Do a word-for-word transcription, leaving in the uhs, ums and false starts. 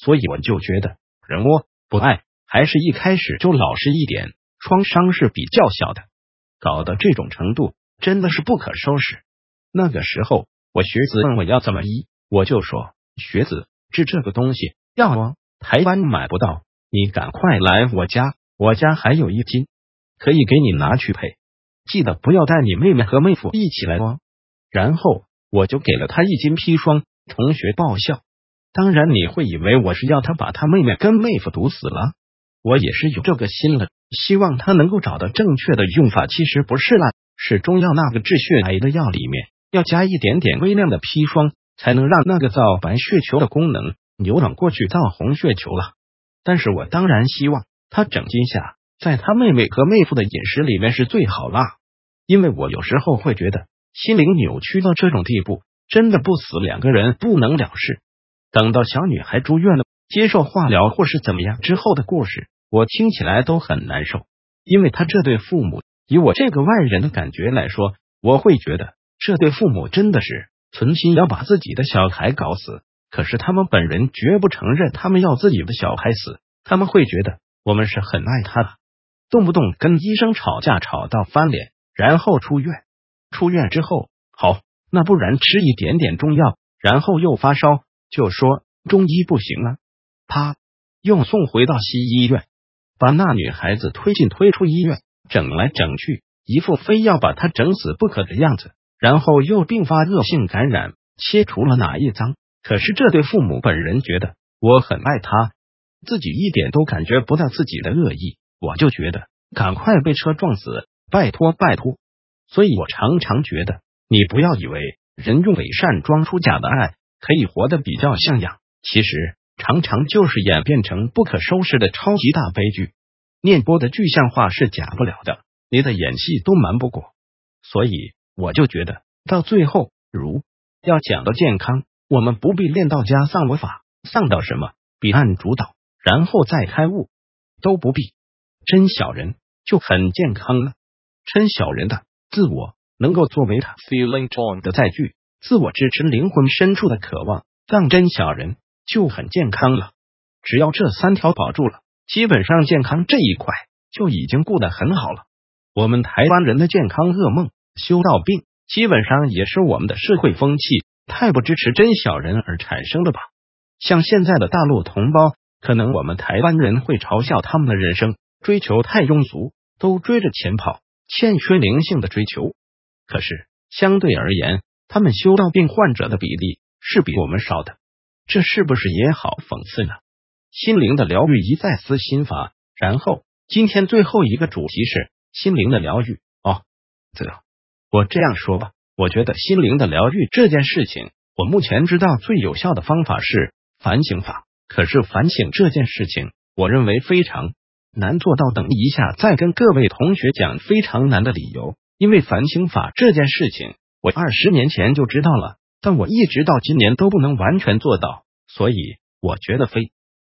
所以我就觉得人窝不爱，还是一开始就老实一点，创伤是比较小的。搞到这种程度，真的是不可收拾。那个时候，我学子问我要怎么医，我就说学子，治这个东西药啊，台湾买不到，你赶快来我家，我家还有一斤，可以给你拿去配。记得不要带你妹妹和妹夫一起来哦。然后我就给了他一斤砒霜，同学爆笑。当然你会以为我是要他把他妹妹跟妹夫毒死了，我也是有这个心了，希望他能够找到正确的用法。其实不是啦，是中药那个治血癌的药里面要加一点点微量的砒霜，才能让那个造白血球的功能扭转过去造红血球了。但是我当然希望他整斤下在他妹妹和妹夫的饮食里面是最好啦，因为我有时候会觉得心灵扭曲到这种地步，真的不死两个人不能了事。等到小女孩住院了，接受化疗或是怎么样之后的故事，我听起来都很难受。因为他这对父母，以我这个外人的感觉来说，我会觉得这对父母真的是存心要把自己的小孩搞死，可是他们本人绝不承认他们要自己的小孩死，他们会觉得我们是很爱他的，动不动跟医生吵架吵到翻脸，然后出院。出院之后，好，那不然吃一点点中药，然后又发烧，就说中医不行了，啪，又送回到西医院，把那女孩子推进推出医院，整来整去，一副非要把她整死不可的样子，然后又并发恶性感染，切除了哪一脏。可是这对父母本人觉得我很爱他，自己一点都感觉不到自己的恶意，我就觉得赶快被车撞死，拜托拜托。所以我常常觉得，你不要以为人用伪善装出假的爱可以活得比较像样，其实常常就是演变成不可收拾的超级大悲剧。念波的具象化是假不了的，你的演戏都瞒不过。所以我就觉得到最后，如要讲到健康，我们不必练到家丧我法，丧到什么彼岸主导，然后再开悟，都不必。真小人就很健康了。真小人的自我能够作为他 feeling tone 的载具，自我支持灵魂深处的渴望，让真小人就很健康了。只要这三条保住了，基本上健康这一块就已经顾得很好了。我们台湾人的健康噩梦，修道病，基本上也是我们的社会风气太不支持真小人而产生的吧。像现在的大陆同胞，可能我们台湾人会嘲笑他们的人生追求太庸俗，都追着钱跑，欠缺灵性的追求。可是相对而言，他们修道病患者的比例是比我们少的，这是不是也好讽刺呢？心灵的疗愈一再思心法，然后今天最后一个主题是心灵的疗愈。哦，这我这样说吧，我觉得心灵的疗愈这件事情，我目前知道最有效的方法是反省法。可是反省这件事情，我认为非常难做到。等一下再跟各位同学讲非常难的理由。因为反省法这件事情，我二十年前就知道了，但我一直到今年都不能完全做到，所以我觉得非